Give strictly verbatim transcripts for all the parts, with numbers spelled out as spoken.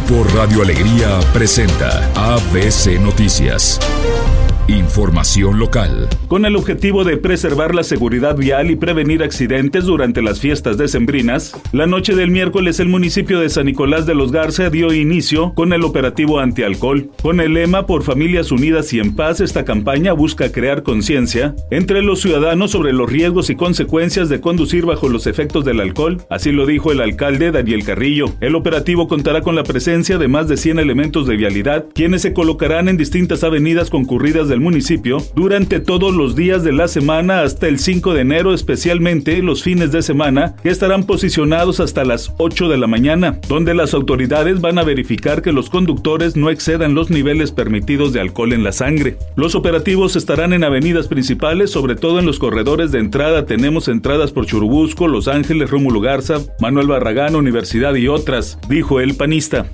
Grupo Radio Alegría presenta A B C Noticias. Información local. Con el objetivo de preservar la seguridad vial y prevenir accidentes durante las fiestas decembrinas, la noche del miércoles el municipio de San Nicolás de los Garza dio inicio con el operativo antialcohol. Con el lema Por Familias Unidas y en Paz, esta campaña busca crear conciencia entre los ciudadanos sobre los riesgos y consecuencias de conducir bajo los efectos del alcohol. Así lo dijo el alcalde Daniel Carrillo. El operativo contará con la presencia de más de cien elementos de vialidad, quienes se colocarán en distintas avenidas concurridas de del municipio durante todos los días de la semana hasta el cinco de enero, especialmente los fines de semana, que estarán posicionados hasta las ocho de la mañana, donde las autoridades van a verificar que los conductores no excedan los niveles permitidos de alcohol en la sangre. Los operativos estarán en avenidas principales, sobre todo en los corredores de entrada. Tenemos entradas por Churubusco, Los Ángeles, Rómulo Garza, Manuel Barragán, Universidad y otras, dijo el panista.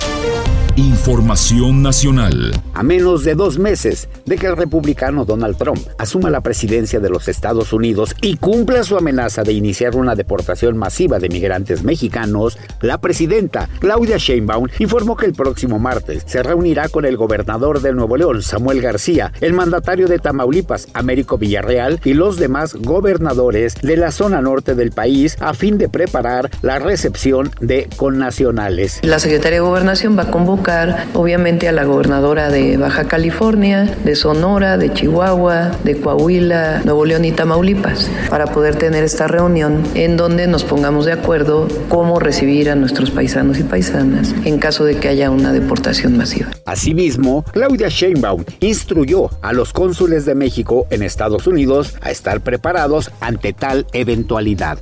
Información nacional. A menos de dos meses de que el republicano Donald Trump asuma la presidencia de los Estados Unidos y cumpla su amenaza de iniciar una deportación masiva de migrantes mexicanos, la presidenta Claudia Sheinbaum informó que el próximo martes se reunirá con el gobernador de Nuevo León, Samuel García, el mandatario de Tamaulipas, Américo Villarreal, y los demás gobernadores de la zona norte del país a fin de preparar la recepción de connacionales. La Secretaría de Gobernación va a convocar obviamente a la gobernadora de Baja California, de Sonora, de Chihuahua, de Coahuila, Nuevo León y Tamaulipas, para poder tener esta reunión en donde nos pongamos de acuerdo cómo recibir a nuestros paisanos y paisanas en caso de que haya una deportación masiva. Asimismo, Claudia Sheinbaum instruyó a los cónsules de México en Estados Unidos a estar preparados ante tal eventualidad.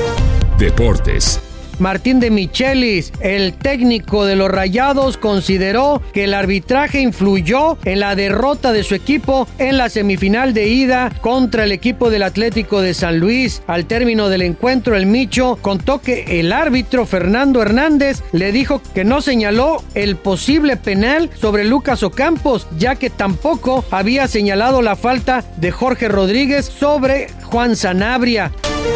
Deportes. Martín de Michelis, el técnico de los Rayados, consideró que el arbitraje influyó en la derrota de su equipo en la semifinal de ida contra el equipo del Atlético de San Luis. Al término del encuentro, el Micho contó que el árbitro Fernando Hernández le dijo que no señaló el posible penal sobre Lucas Ocampos, ya que tampoco había señalado la falta de Jorge Rodríguez sobre Juan Sanabria.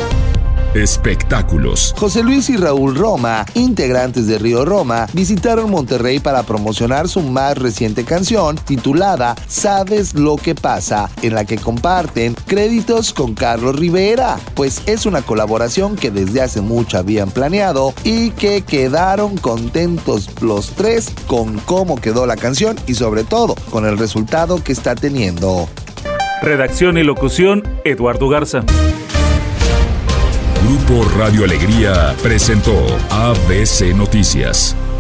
Espectáculos. José Luis y Raúl Roma, integrantes de Río Roma, visitaron Monterrey para promocionar su más reciente canción titulada ¿Sabes lo que pasa?, en la que comparten créditos con Carlos Rivera, pues es una colaboración que desde hace mucho habían planeado y que quedaron contentos los tres con cómo quedó la canción y sobre todo con el resultado que está teniendo. Redacción y locución, Eduardo Garza. Grupo Radio Alegría presentó A B C Noticias.